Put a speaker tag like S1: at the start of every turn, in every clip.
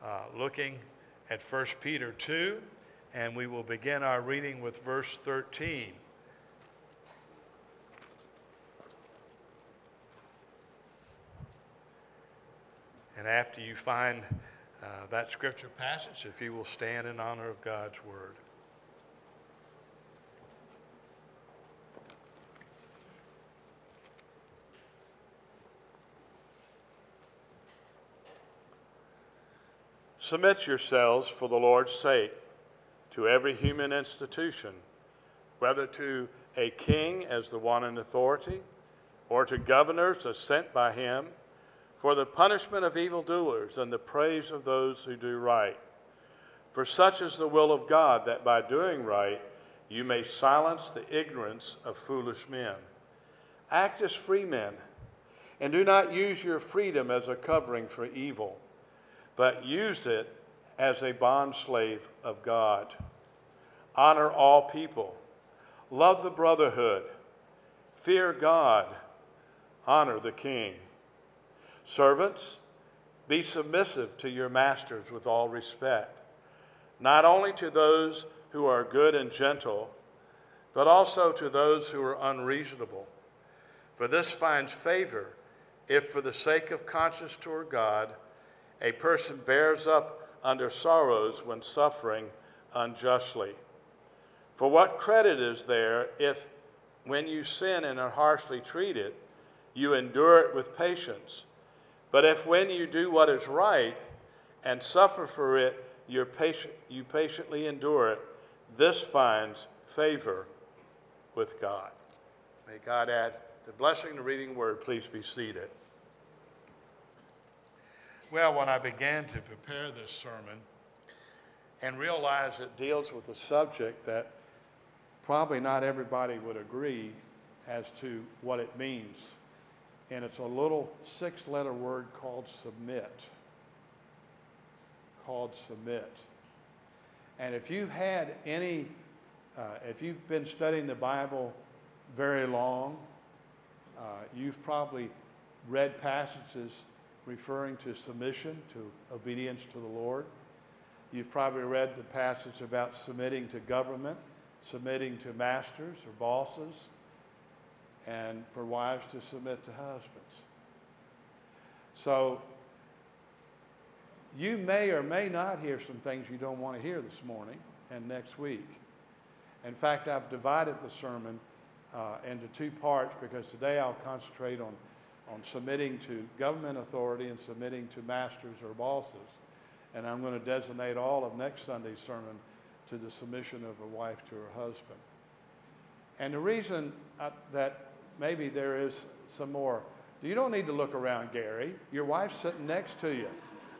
S1: looking at 1 Peter 2, and we will begin our reading with verse 13. And after you find that scripture passage, if you will stand in honor of God's word. Submit yourselves for the Lord's sake to every human institution, whether to a king as the one in authority, or to governors as sent by him, for the punishment of evildoers and the praise of those who do right. For such is the will of God, that by doing right you may silence the ignorance of foolish men. Act as free men, and do not use your freedom as a covering for evil, but use it as a bondslave of God. Honor all people. Love the brotherhood. Fear God. Honor the king. Servants, be submissive to your masters with all respect, not only to those who are good and gentle, but also to those who are unreasonable. For this finds favor if, for the sake of conscience toward God, a person bears up under sorrows when suffering unjustly. For what credit is there if, when you sin and are harshly treated, you endure it with patience? But if when you do what is right and suffer for it, you patiently endure it, this finds favor with God. May God add the blessing to reading word. Please be seated. Well, when I began to prepare this sermon and realized it deals with a subject that probably not everybody would agree as to what it means, and it's a little 6-letter word called submit. Called submit. And if you've had any, if you've been studying the Bible very long, you've probably read passages referring to submission, to obedience to the Lord. You've probably read the passage about submitting to government, submitting to masters or bosses, and for wives to submit to husbands. So you may or may not hear some things you don't want to hear this morning and next week. In fact, I've divided the sermon into 2 parts, because today I'll concentrate on submitting to government authority and submitting to masters or bosses. And I'm going to designate all of next Sunday's sermon to the submission of a wife to her husband. And the reason that maybe there is some more, you don't need to look around, Gary. Your wife's sitting next to you.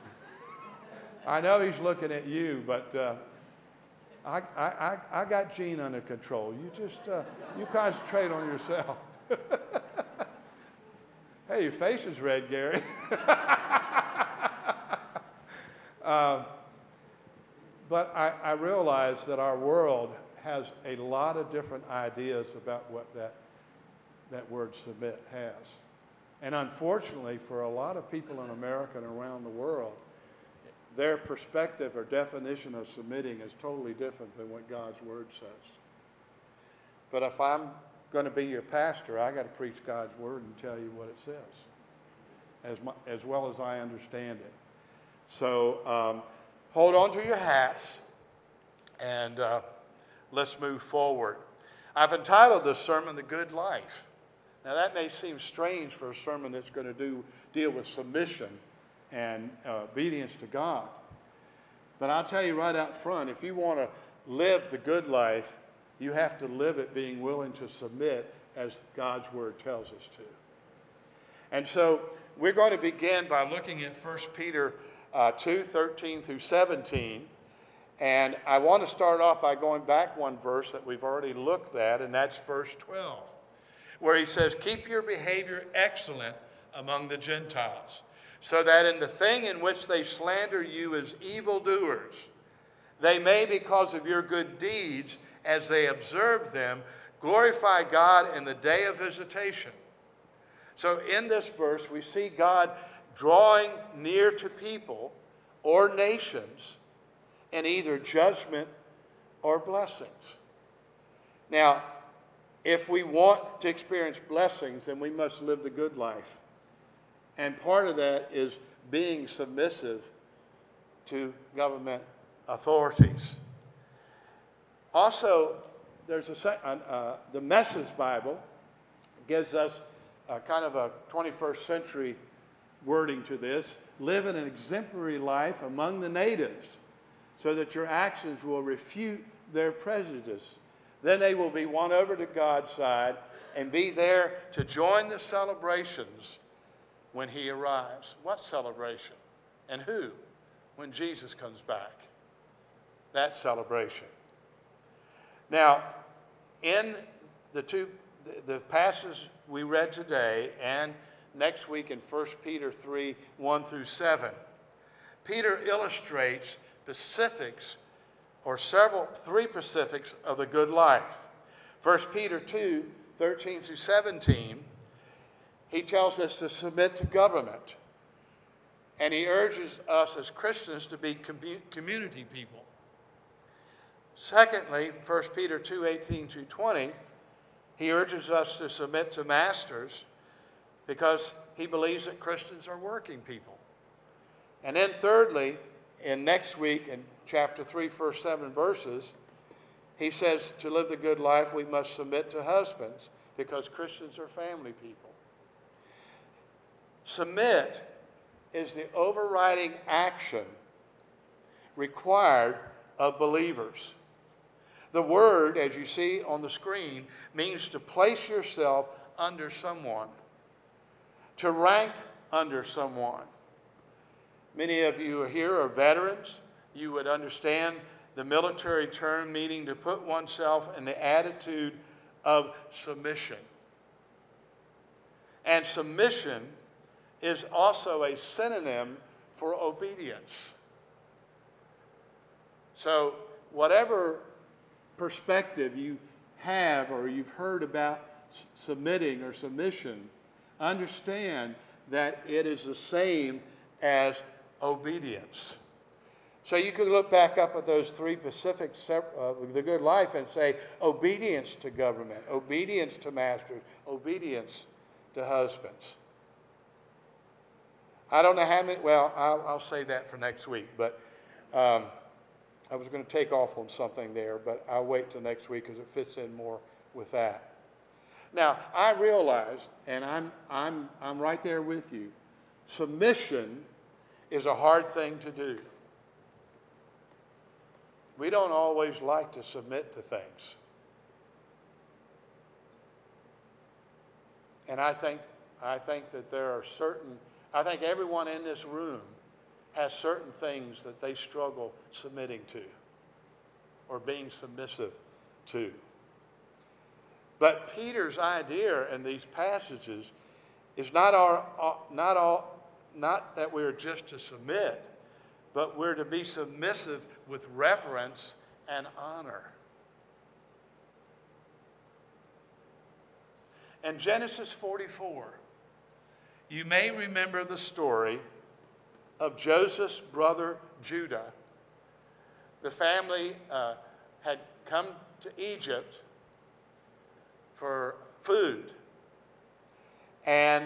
S1: I know he's looking at you, but I got Gene under control. You just, you concentrate on yourself. Hey, your face is red, Gary. But I realize that our world has a lot of different ideas about what that word submit has. And unfortunately, for a lot of people in America and around the world, their perspective or definition of submitting is totally different than what God's word says. But if I'm going to be your pastor, I got to preach God's word and tell you what it says, as well as I understand it. So hold on to your hats, and let's move forward. I've entitled this sermon, The Good Life. Now that may seem strange for a sermon that's going to deal with submission and obedience to God. But I'll tell you right out front, if you want to live the good life, you have to live it being willing to submit as God's word tells us to. And so we're going to begin by looking at 1 Peter 2:13 through 17. And I want to start off by going back one verse that we've already looked at, and that's verse 12, where he says, "Keep your behavior excellent among the Gentiles, so that in the thing in which they slander you as evildoers, they may, because of your good deeds, as they observe them, glorify God in the day of visitation." So in this verse, we see God drawing near to people or nations in either judgment or blessings. Now, if we want to experience blessings, then we must live the good life. And part of that is being submissive to government authorities. Also, there's the Message Bible gives us kind of a 21st century wording to this. Live an exemplary life among the natives so that your actions will refute their prejudice. Then they will be won over to God's side and be there to join the celebrations when he arrives. What celebration? And who? When Jesus comes back. That celebration. Now, in the passage we read today and next week in 1 Peter 3, 1 through 7, Peter illustrates specifics or three specifics of the good life. 1 Peter 2, 13 through 17, he tells us to submit to government. And he urges us as Christians to be community people. Secondly, 1 Peter 2, 18 through 20, he urges us to submit to masters because he believes that Christians are working people. And then thirdly, in next week, in chapter 3, first 7 verses, he says to live the good life, we must submit to husbands because Christians are family people. Submit is the overriding action required of believers. The word, as you see on the screen, means to place yourself under someone, to rank under someone. Many of you here are veterans. You would understand the military term meaning to put oneself in the attitude of submission. And submission is also a synonym for obedience. So whatever perspective you have or you've heard about submitting or submission, understand that it is the same as obedience. So you could look back up at those three specifics of the good life and say obedience to government, obedience to masters, obedience to husbands. I don't know how many, well, I'll say that for next week, but I was going to take off on something there, but I'll wait till next week because it fits in more with that. Now, I realize, and I'm right there with you, submission is a hard thing to do. We don't always like to submit to things. And I think that there are I think everyone in this room has certain things that they struggle submitting to or being submissive to. But Peter's idea in these passages is not that we're just to submit, but we're to be submissive with reverence and honor. In Genesis 44, you may remember the story of Joseph's brother Judah. The family had come to Egypt for food. And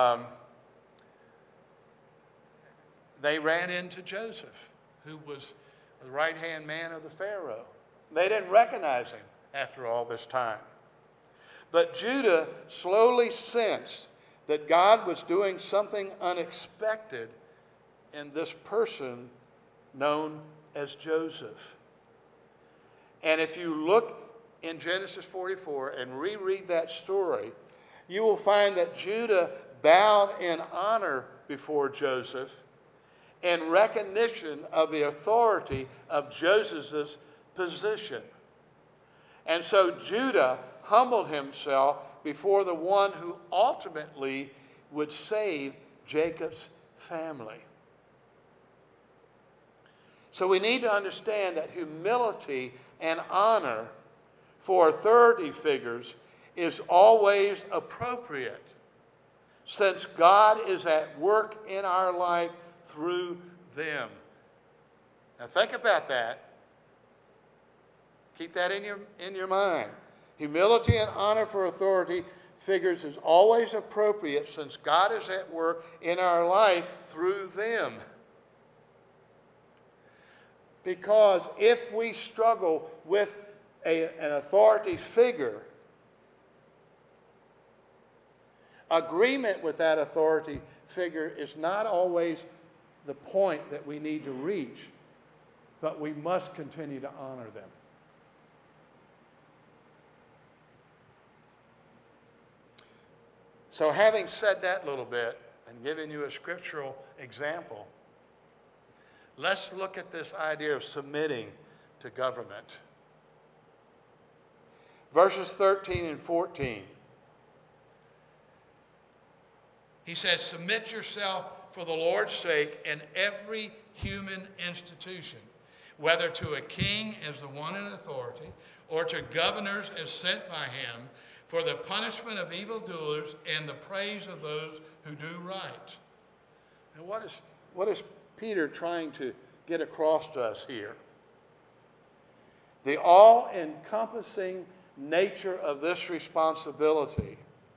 S1: they ran into Joseph, who was the right-hand man of the Pharaoh. They didn't recognize him after all this time. But Judah slowly sensed that God was doing something unexpected in this person known as Joseph. And if you look in Genesis 44 and reread that story, you will find that Judah bowed in honor before Joseph in recognition of the authority of Joseph's position. And so Judah humbled himself before the one who ultimately would save Jacob's family. So we need to understand that humility and honor for authority figures is always appropriate, since God is at work in our life through them. Now think about that. Keep that in your mind. Humility and honor for authority figures is always appropriate since God is at work in our life through them. Because if we struggle with an authority figure, agreement with that authority figure is not always the point that we need to reach, but we must continue to honor them. So having said that little bit and given you a scriptural example, let's look at this idea of submitting to government. Verses 13 and 14. He says, submit yourself for the Lord's sake in every human institution, whether to a king as the one in authority, or to governors as sent by him, for the punishment of evildoers and the praise of those who do right. Now, what is Peter trying to get across to us here? The all-encompassing nature of this responsibility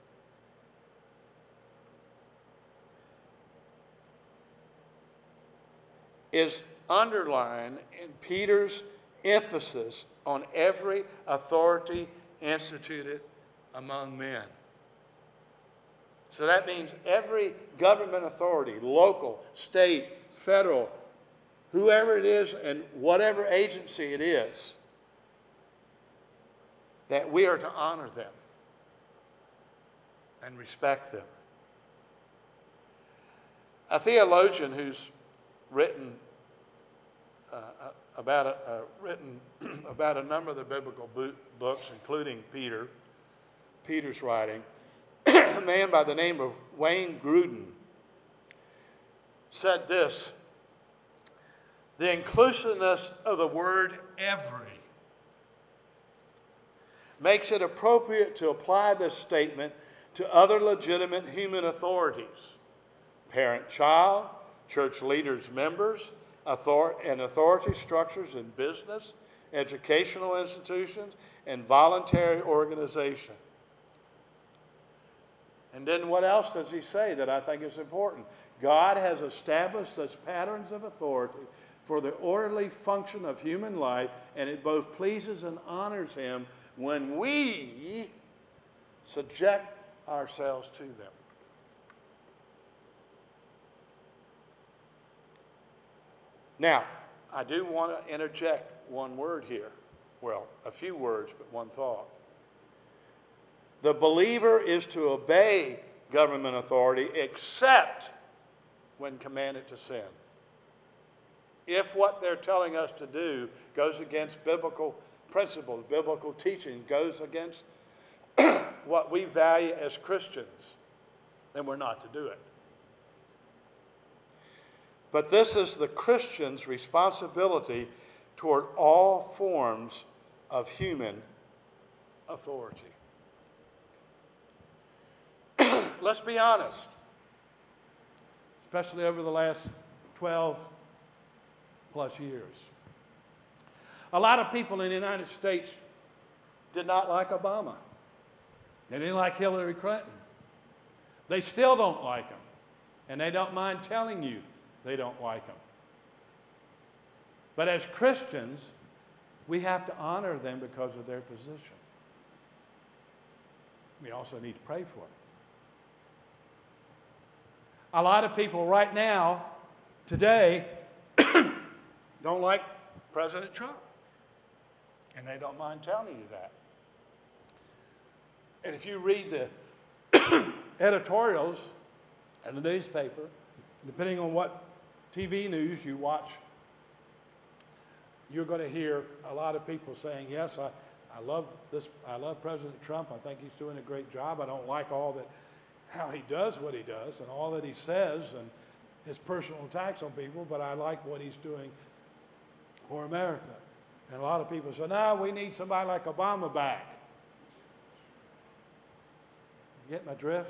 S1: is underlined in Peter's emphasis on every authority instituted among men. So that means every government authority, local, state, federal, whoever it is and whatever agency it is, that we are to honor them and respect them. A theologian who's written about a number of the biblical books, including Peter's writing, a man by the name of Wayne Grudem said this: the inclusiveness of the word every makes it appropriate to apply this statement to other legitimate human authorities, parent-child, church leaders, members, and authority structures in business, educational institutions, and voluntary organization. And then what else does he say that I think is important? God has established such patterns of authority for the orderly function of human life, and it both pleases and honors him when we subject ourselves to them. Now, I do want to interject one word here. Well, a few words, but one thought. The believer is to obey government authority except when commanded to sin. If what they're telling us to do goes against biblical principles, biblical teaching, goes against what we value as Christians, then we're not to do it. But this is the Christian's responsibility toward all forms of human authority. Let's be honest, especially over the last 12 plus years. A lot of people in the United States did not like Obama. They didn't like Hillary Clinton. They still don't like him. And they don't mind telling you they don't like him. But as Christians, we have to honor them because of their position. We also need to pray for them. A lot of people right now, today, don't like President Trump. And they don't mind telling you that. And if you read the editorials in the newspaper, depending on what TV news you watch, you're going to hear a lot of people saying, yes, I love President Trump. I think he's doing a great job. I don't like how he does what he does and all that he says and his personal attacks on people, but I like what he's doing for America. And a lot of people say, no, we need somebody like Obama back. You get my drift?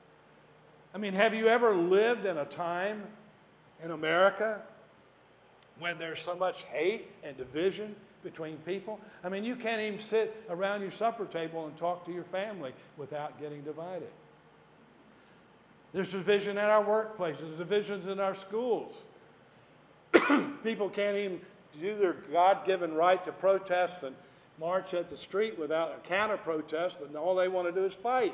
S1: I mean, have you ever lived in a time in America when there's so much hate and division between people. I mean, you can't even sit around your supper table and talk to your family without getting divided. There's division in our workplaces, divisions in our schools. People can't even do their God-given right to protest and march at the street without a counter-protest, and all they want to do is fight.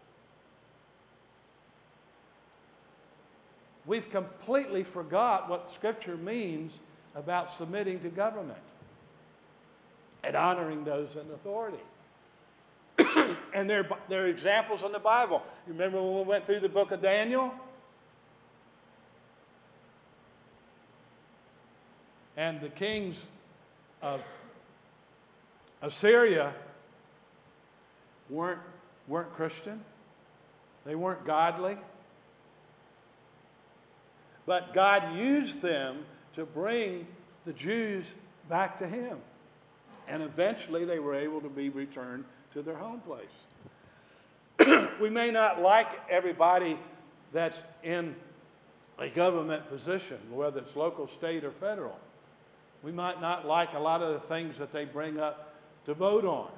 S1: We've completely forgot what Scripture means about submitting to government and honoring those in authority. And there are examples in the Bible. You remember when we went through the book of Daniel? And the kings of Assyria weren't Christian. They weren't godly. But God used them to bring the Jews back to Him. And eventually they were able to be returned to their home place. We may not like everybody that's in a government position, whether it's local, state, or federal. We might not like a lot of the things that they bring up to vote on.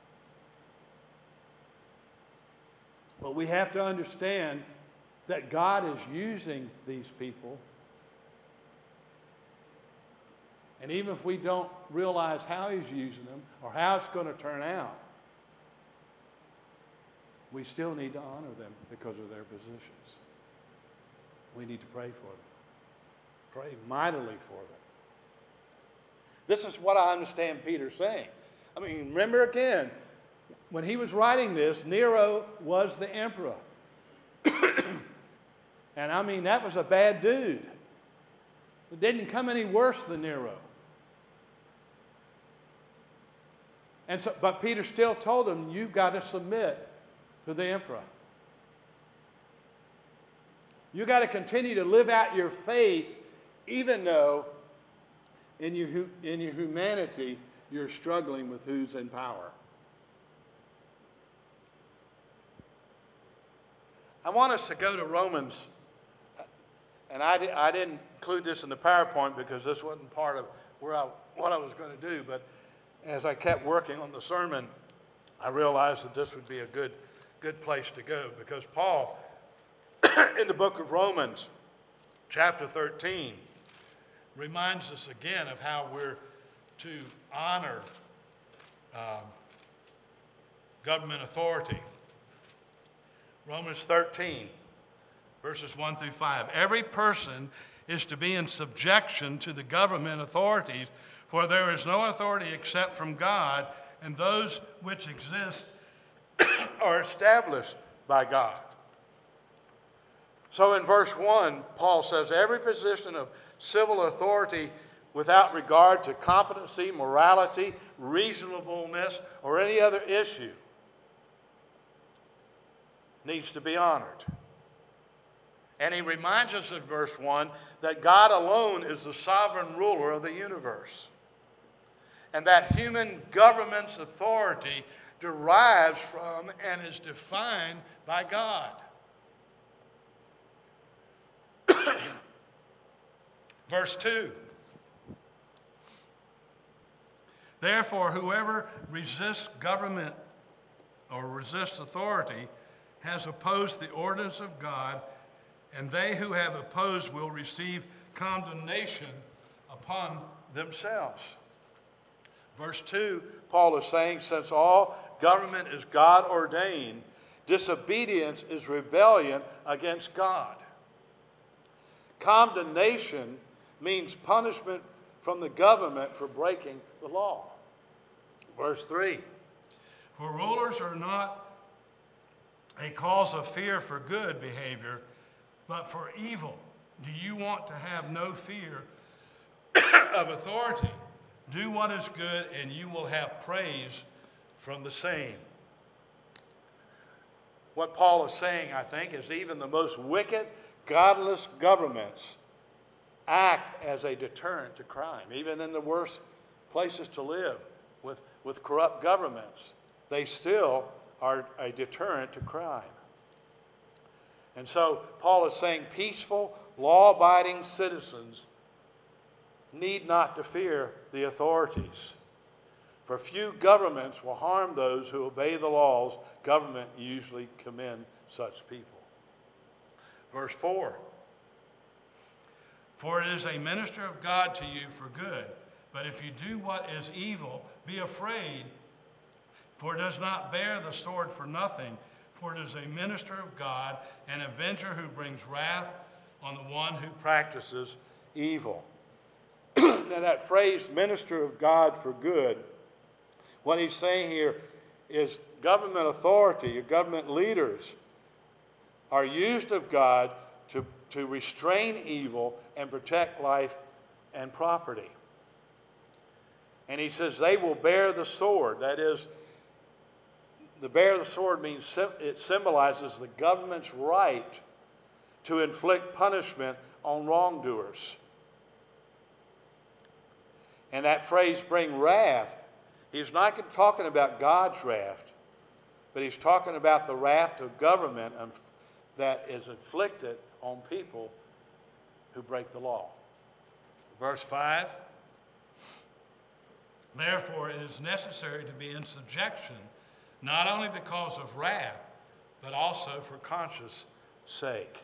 S1: But we have to understand that God is using these people. And even if we don't realize how He's using them or how it's going to turn out, we still need to honor them because of their positions. We need to pray for them. Pray mightily for them. This is what I understand Peter saying. I mean, remember again, when he was writing this, Nero was the emperor. And I mean, that was a bad dude. It didn't come any worse than Nero. And so, but Peter still told him, you've got to submit to the emperor. You've got to continue to live out your faith, even though in your humanity you're struggling with who's in power. I want us to go to Romans, and I didn't include this in the PowerPoint because this wasn't part of what I was going to do, but as I kept working on the sermon, I realized that this would be a good place to go, because Paul, in the book of Romans, chapter 13, reminds us again of how we're to honor government authority. Romans 13, verses 1 through 5. Every person is to be in subjection to the government authorities, for there is no authority except from God, and those which exist are established by God. So in verse 1, Paul says, every position of civil authority without regard to competency, morality, reasonableness, or any other issue needs to be honored. And he reminds us in verse 1 that God alone is the sovereign ruler of the universe, and that human government's authority derives from and is defined by God. Verse 2. Therefore, whoever resists government or resists authority has opposed the ordinance of God, and they who have opposed will receive condemnation upon themselves. Verse 2, Paul is saying, since all government is God-ordained, disobedience is rebellion against God. Condemnation means punishment from the government for breaking the law. Verse 3, for rulers are not a cause of fear for good behavior, but for evil. Do you want to have no fear of authority? Do what is good, and you will have praise from the same. What Paul is saying, I think, is even the most wicked, godless governments act as a deterrent to crime. Even in the worst places to live with corrupt governments, they still are a deterrent to crime. And so Paul is saying peaceful, law-abiding citizens need not to fear the authorities. For few governments will harm those who obey the laws. Government usually commend such people. Verse 4.
S2: For it is a minister of God to you for good. But if you do what is evil, be afraid, for it does not bear the sword for nothing. For it is a minister of God, an avenger who brings wrath on the one who
S1: practices evil. Now that phrase, minister of God for good, what he's saying here is government authority, government leaders are used of God to restrain evil and protect life and property. And he says they will bear the sword. That is, the bear the sword means it symbolizes the government's right to inflict punishment on wrongdoers. And that phrase, bring wrath, he's not talking about God's wrath, but he's talking about the wrath of government that is inflicted on people who break the law.
S2: Verse 5. Therefore, it is necessary to be in subjection, not only because of wrath, but also for conscience'
S1: sake.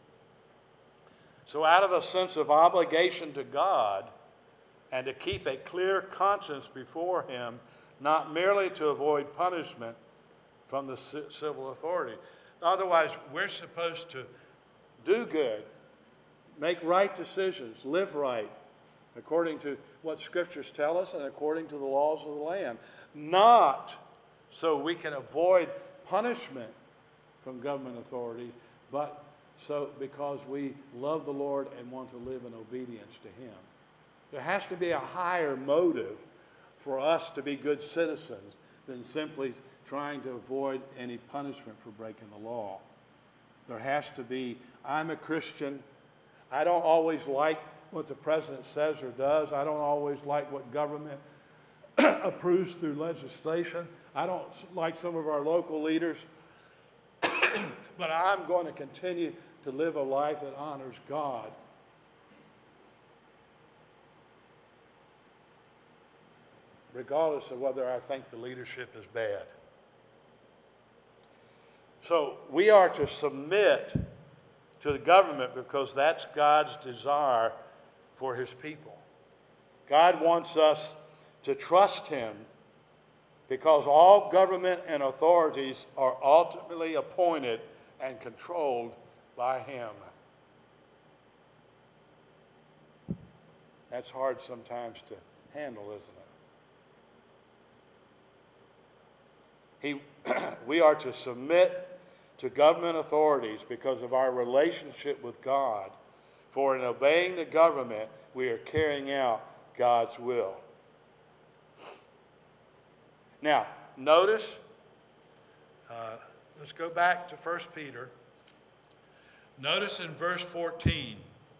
S1: So out of a sense of obligation to God and to keep a clear conscience before him, not merely to avoid punishment from the civil authority. Otherwise, we're supposed to do good, make right decisions, live right, according to what scriptures tell us and according to the laws of the land. Not so we can avoid punishment from government authority, but so because we love the Lord and want to live in obedience to him. There has to be a higher motive for us to be good citizens than simply trying to avoid any punishment for breaking the law. There has to be, I'm a Christian. I don't always like what the president says or does. I don't always like what government approves through legislation. I don't like some of our local leaders. But I'm going to continue to live a life that honors God. Regardless of whether I think the leadership is bad. So we are to submit to the government because that's God's desire for his people. God wants us to trust him because all government and authorities are ultimately appointed and controlled by him. That's hard sometimes to handle, isn't it? We are to submit to government authorities because of our relationship with God. For in obeying the government, we are carrying out God's will. Now, notice, let's go back to 1 Peter. Notice in verse 14,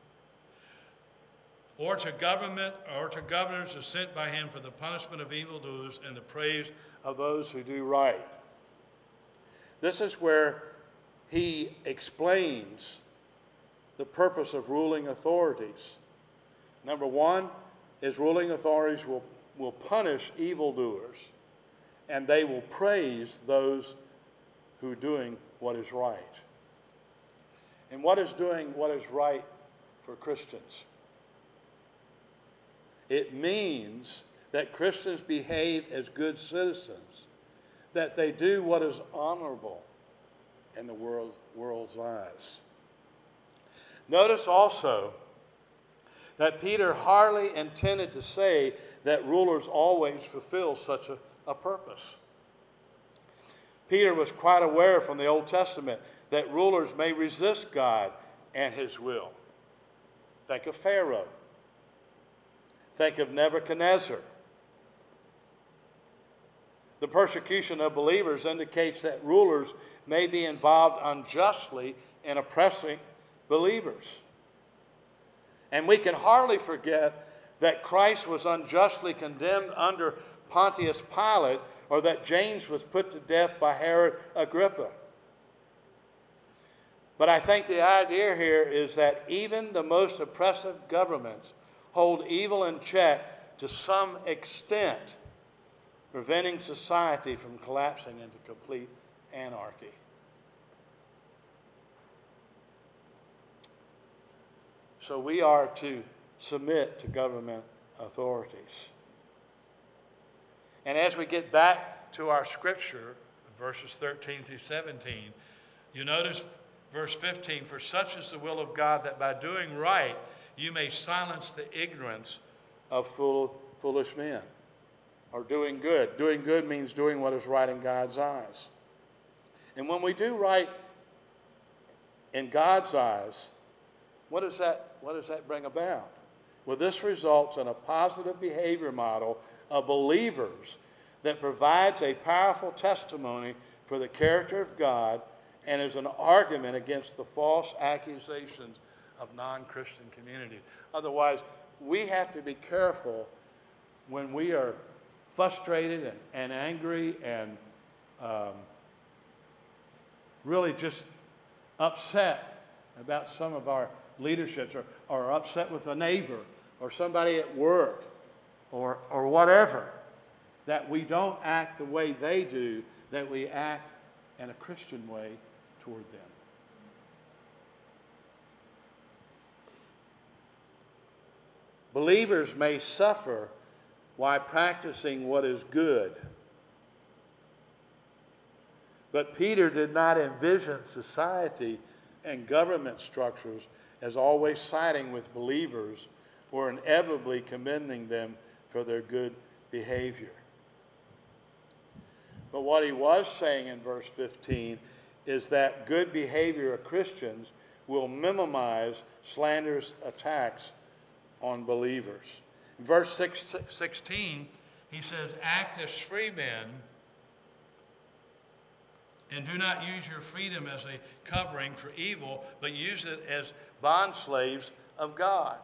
S1: or to governors are sent by him for the punishment of evildoers and the praise of those who do right. This is where he explains the purpose of ruling authorities. Number one is ruling authorities will punish evildoers, and they will praise those who are doing what is right. And what is doing what is right for Christians? It means that Christians behave as good citizens, that they do what is honorable in the world's eyes. Notice also that Peter hardly intended to say that rulers always fulfill such a purpose. Peter was quite aware from the Old Testament that rulers may resist God and his will. Think of Pharaoh. Think of Nebuchadnezzar. The persecution of believers indicates that rulers may be involved unjustly in oppressing believers. And we can hardly forget that Christ was unjustly condemned under Pontius Pilate, or that James was put to death by Herod Agrippa. But I think the idea here is that even the most oppressive governments hold evil in check to some extent, preventing society from collapsing into complete anarchy. So we are to submit to government authorities. And as we get back to our scripture, verses 13 through 17, you notice verse 15, for such is the will of God that by doing right you may silence the ignorance of foolish men. Or doing good. Doing good means doing what is right in God's eyes. And when we do right in God's eyes, what does that bring about? Well, this results in a positive behavior model of believers that provides a powerful testimony for the character of God and is an argument against the false accusations of non-Christian communities. Otherwise, we have to be careful when we are frustrated and angry and really just upset about some of our leaderships, or upset with a neighbor or somebody at work or whatever, that we don't act the way they do, that we act in a Christian way toward them. Believers may suffer while practicing what is good. But Peter did not envision society and government structures as always siding with believers or inevitably commending them for their good behavior. But what he was saying in verse 15 is that good behavior of Christians will minimize slanderous attacks on believers. In verse 16,
S2: he says, act as free men and do not use your freedom as a covering for evil, but use it as
S1: bondslaves of God.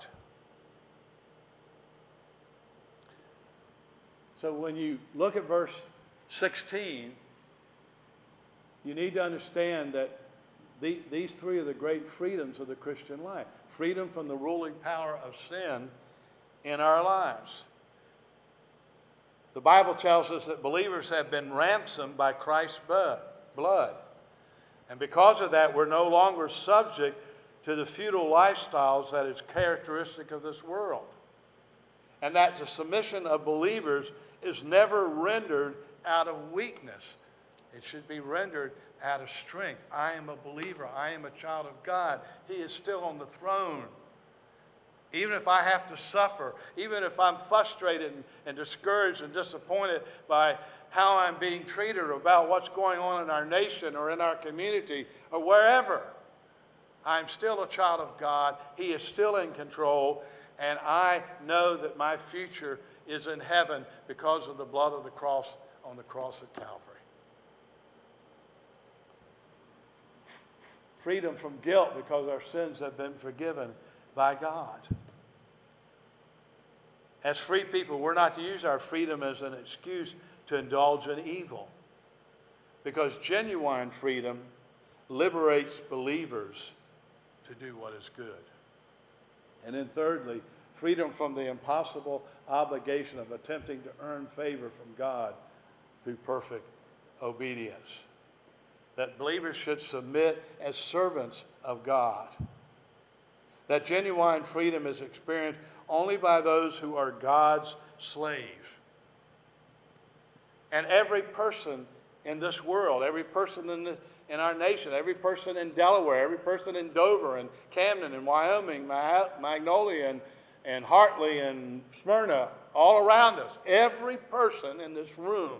S1: So when you look at verse 16, you need to understand that these three are the great freedoms of the Christian life. Freedom from the ruling power of sin in our lives. The Bible tells us that believers have been ransomed by Christ's blood. And because of that, we're no longer subject to the futile lifestyles that is characteristic of this world. And that the submission of believers is never rendered out of weakness. It should be rendered out of strength. I am a believer. I am a child of God. He is still on the throne. Even if I have to suffer, even if I'm frustrated and discouraged and disappointed by how I'm being treated or about what's going on in our nation or in our community or wherever, I'm still a child of God. He is still in control, and I know that my future is in heaven because of the blood of the cross on the cross of Calvary. Freedom from guilt because our sins have been forgiven by God. As free people, we're not to use our freedom as an excuse to indulge in evil, because genuine freedom liberates believers to do what is good. And then thirdly, freedom from the impossible obligation of attempting to earn favor from God through perfect obedience. That believers should submit as servants of God. That genuine freedom is experienced only by those who are God's slave. And every person in this world, every person in our nation, every person in Delaware, every person in Dover and Camden and Wyoming, Magnolia and Hartley and Smyrna, all around us, every person in this room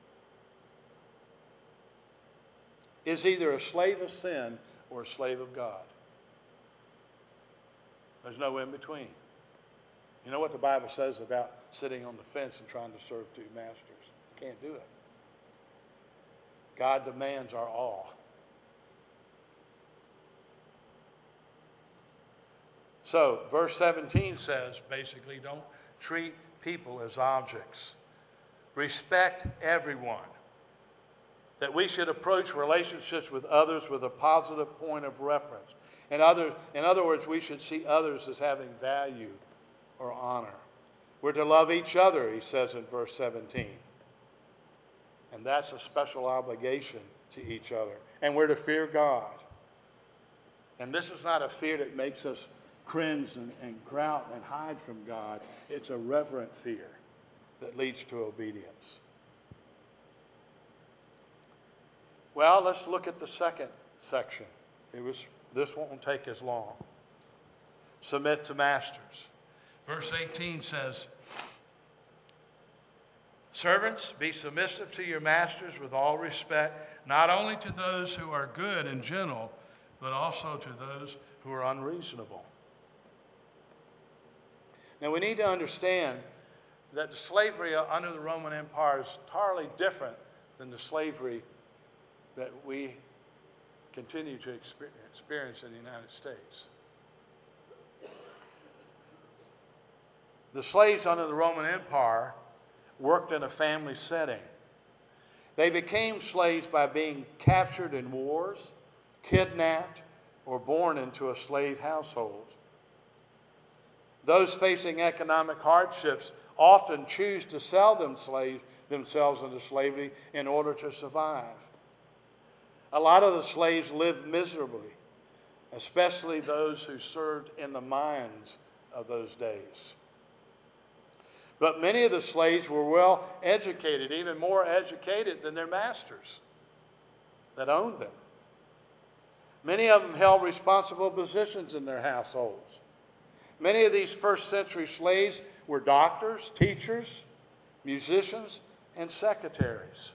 S1: is either a slave of sin or a slave of God. There's no in between. You know what the Bible says about sitting on the fence and trying to serve two masters? You can't do it. God demands our all. So, verse 17 says, basically, don't treat people as objects. Respect everyone. That we should approach relationships with others with a positive point of reference. In other words, we should see others as having value or honor. We're to love each other, he says in verse 17. And that's a special obligation to each other. And we're to fear God. And this is not a fear that makes us cringe and grout and hide from God. It's a reverent fear that leads to obedience. Well, let's look at the second section. This won't take as long. Submit to masters.
S2: Verse 18 says,
S1: Servants, be submissive to your masters with all respect,
S2: not only to those who are good and gentle, but also to those
S1: who are unreasonable. Now we need to understand that the slavery under the Roman Empire is entirely different than the slavery that we continue to experience in the United States. The slaves under the Roman Empire worked in a family setting. They became slaves by being captured in wars, kidnapped, or born into a slave household. Those facing economic hardships often choose to sell themselves into slavery in order to survive. A lot of the slaves lived miserably, especially those who served in the mines of those days. But many of the slaves were well educated, even more educated than their masters that owned them. Many of them held responsible positions in their households. Many of these first century slaves were doctors, teachers, musicians, and secretaries.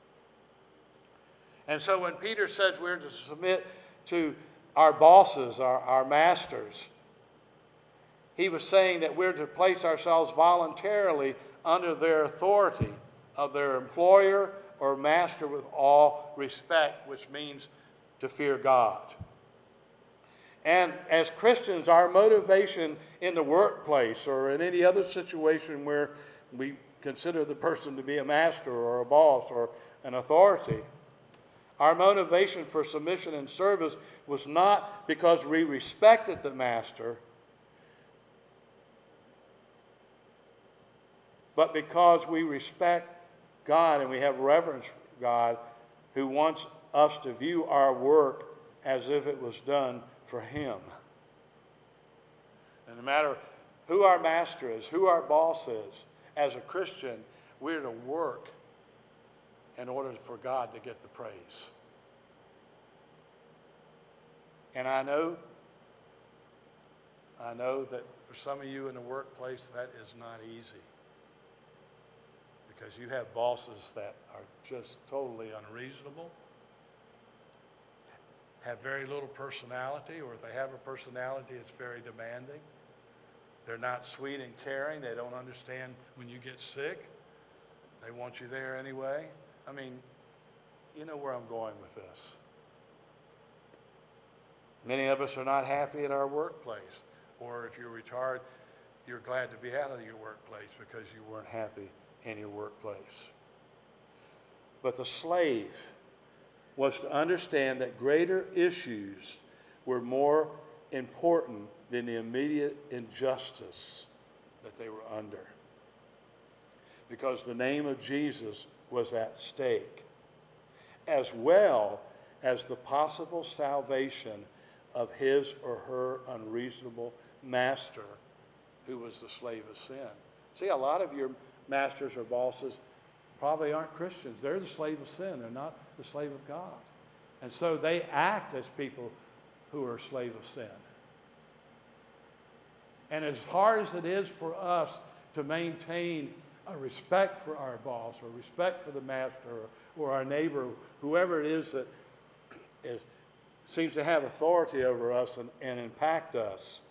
S1: And so when Peter says we're to submit to our bosses, our masters, he was saying that we're to place ourselves voluntarily under their authority of their employer or master with all respect, which means to fear God. And as Christians, our motivation in the workplace or in any other situation where we consider the person to be a master or a boss or an authority, our motivation for submission and service was not because we respected the master, but because we respect God and we have reverence for God, who wants us to view our work as if it was done for Him. And no matter who our master is, who our boss is, as a Christian, we're to work in order for God to get the praise. And I know that for some of you in the workplace, that is not easy. Because you have bosses that are just totally unreasonable, have very little personality, or if they have a personality, it's very demanding. They're not sweet and caring. They don't understand when you get sick. They want you there anyway. I mean, you know where I'm going with this. Many of us are not happy at our workplace. Or if you're retired, you're glad to be out of your workplace because you weren't happy in your workplace. But the slave was to understand that greater issues were more important than the immediate injustice that they were under, because the name of Jesus was at stake, as well as the possible salvation of his or her unreasonable master, who was the slave of sin. See, a lot of your masters or bosses probably aren't Christians. They're the slave of sin. They're not the slave of God. And so they act as people who are slave of sin. And as hard as it is for us to maintain a respect for our boss or respect for the master or our neighbor, whoever it is that seems to have authority over us and impact us,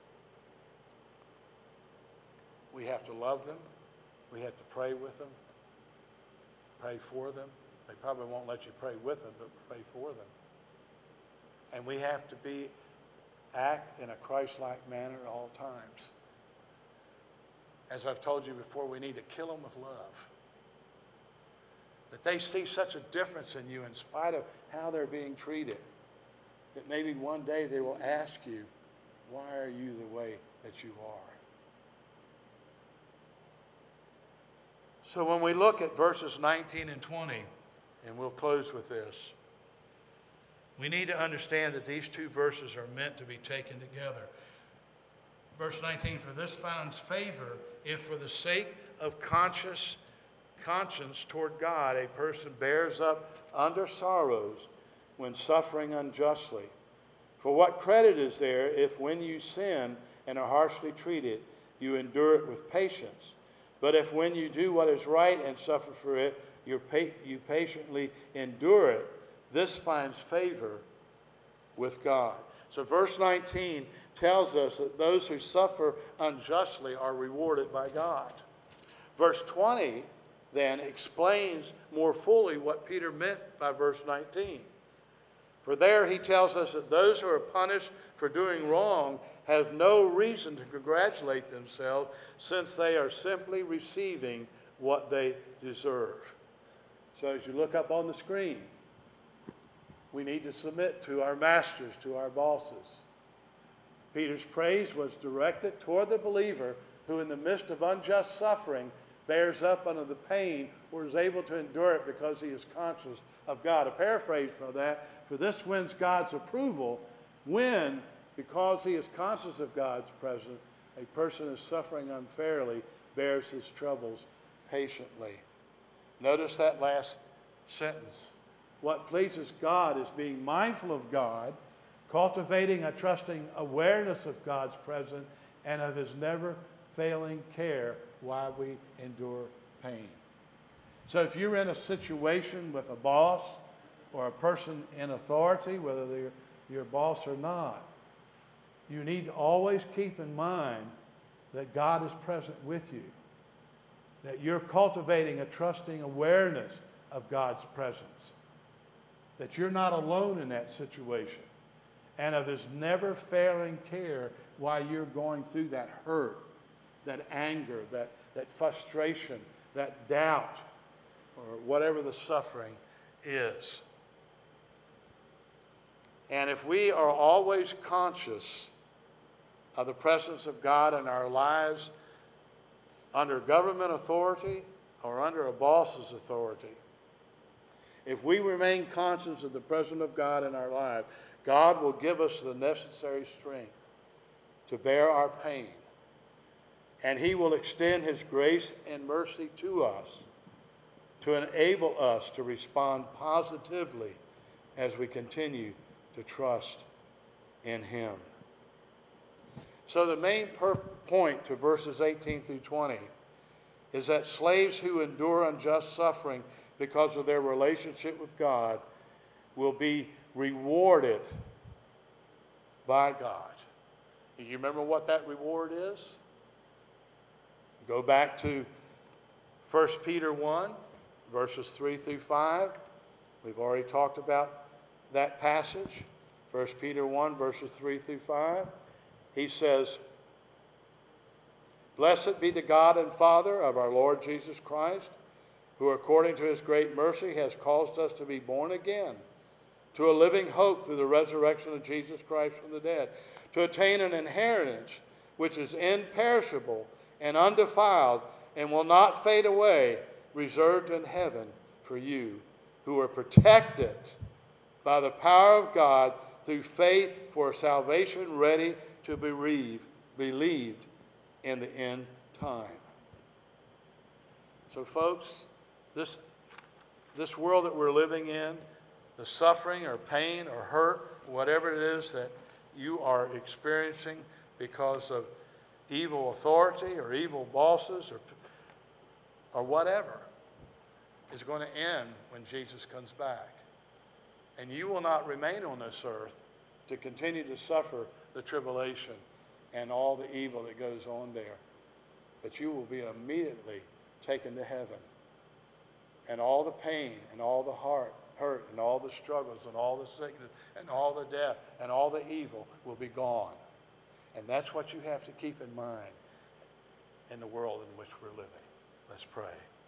S1: we have to love them. We have to pray with them, pray for them. They probably won't let you pray with them, but pray for them. And we have to act in a Christ-like manner at all times. As I've told you before, we need to kill them with love. That they see such a difference in you in spite of how they're being treated, that maybe one day they will ask you, why are you the way that you are? So when we look at verses 19 and 20, and we'll close with this, we need to understand that these two verses are meant to be taken together. Verse 19, for this finds favor if for the sake of conscience toward God a person bears up under sorrows when suffering unjustly. For what credit is there if when you sin and are harshly treated, you endure it with patience? But if when you do what is right and suffer for it, you patiently endure it, this finds favor with God. So verse 19 tells us that those who suffer unjustly are rewarded by God. Verse 20 then explains more fully what Peter meant by verse 19. For there he tells us that those who are punished for doing wrong have no reason to congratulate themselves, since they are simply receiving what they deserve. So as you look up on the screen, we need to submit to our masters, to our bosses. Peter's praise was directed toward the believer who in the midst of unjust suffering bears up under the pain or is able to endure it because he is conscious of God. A paraphrase for that, for this wins God's approval when, because he is conscious of God's presence, a person is suffering unfairly, bears his troubles patiently. Notice that last sentence. What pleases God is being mindful of God, cultivating a trusting awareness of God's presence and of his never failing care while we endure pain. So if you're in a situation with a boss or a person in authority, whether they're your boss or not, you need to always keep in mind that God is present with you, that you're cultivating a trusting awareness of God's presence, that you're not alone in that situation, and of his never failing care while you're going through that hurt, that anger, that frustration, that doubt, or whatever the suffering is. And if we are always conscious of the presence of God in our lives under government authority or under a boss's authority, if we remain conscious of the presence of God in our life, God will give us the necessary strength to bear our pain. And he will extend his grace and mercy to us to enable us to respond positively as we continue to trust in him. So the main point to verses 18 through 20 is that slaves who endure unjust suffering because of their relationship with God will be rewarded by God. Do you remember what that reward is? Go back to 1 Peter 1, verses 3 through 5. We've already talked about that passage. 1 Peter 1, verses 3 through 5. He says, "Blessed be the God and Father of our Lord Jesus Christ, who according to his great mercy has caused us to be born again to a living hope through the resurrection of Jesus Christ from the dead, to attain an inheritance which is imperishable and undefiled and will not fade away, reserved in heaven for you, who are protected by the power of God through faith for salvation ready to be believed in the end time." So folks, this world that we're living in, the suffering or pain or hurt, whatever it is that you are experiencing because of evil authority or evil bosses or whatever, is going to end when Jesus comes back. And you will not remain on this earth to continue to suffer the tribulation and all the evil that goes on there. But you will be immediately taken to heaven. And all the pain and all the hurt and all the struggles and all the sickness and all the death and all the evil will be gone. And that's what you have to keep in mind in the world in which we're living. Let's pray.